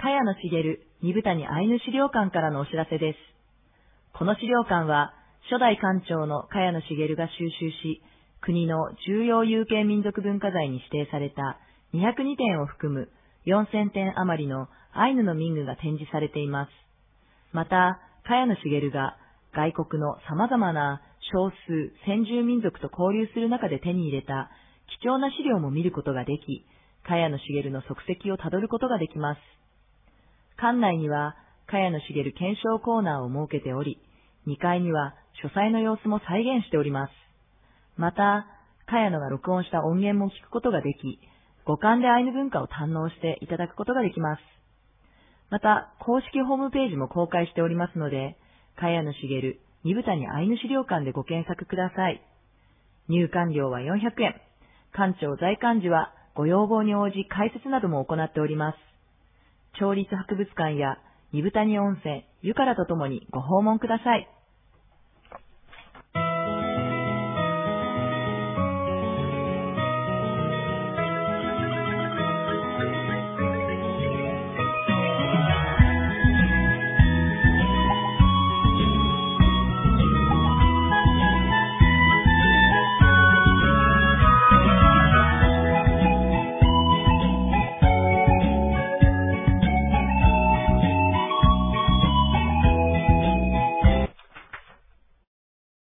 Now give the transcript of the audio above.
茅野茂二部谷アイヌ資料館からのお知らせです。この資料館は、初代館長の茅野茂が収集し、国の重要有形民族文化財に指定された202点を含む4000点余りのアイヌの民具が展示されています。また、茅野茂が外国の様々な少数先住民族と交流する中で手に入れた貴重な資料も見ることができ、茅野茂の足跡をたどることができます。館内には茅野茂検証コーナーを設けており、2階には書斎の様子も再現しております。また、茅野が録音した音源も聞くことができ、五感でアイヌ文化を堪能していただくことができます。また、公式ホームページも公開しておりますので、茅野茂二部谷アイヌ資料館でご検索ください。入館料は400円。館長在館時はご要望に応じ解説なども行っております。町立博物館や二部谷温泉、湯からとともにご訪問ください。